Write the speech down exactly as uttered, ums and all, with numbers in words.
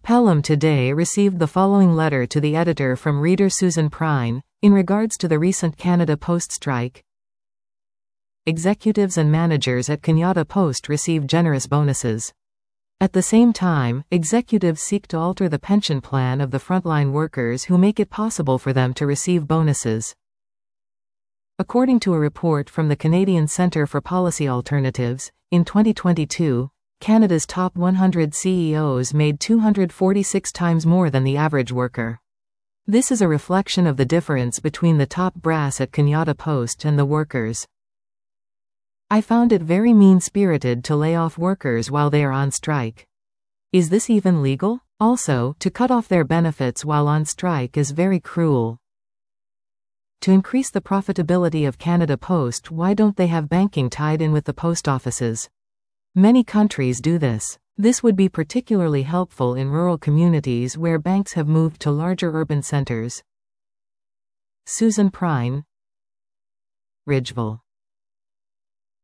Pelham today received the following letter to the editor from reader Susan Prine, in regards to the recent Canada Post strike. Executives and managers at Canada Post receive generous bonuses. At the same time, executives seek to alter the pension plan of the frontline workers who make it possible for them to receive bonuses. According to a report from the Canadian Centre for Policy Alternatives, in twenty twenty-two, Canada's top one hundred C E Os made two hundred forty-six times more than the average worker. This is a reflection of the difference between the top brass at Canada Post and the workers. I found it very mean-spirited to lay off workers while they are on strike. Is this even legal? Also, to cut off their benefits while on strike is very cruel. To increase the profitability of Canada Post, why don't they have banking tied in with the post offices? Many countries do this. This would be particularly helpful in rural communities where banks have moved to larger urban centers. Susan Prine, Ridgeville.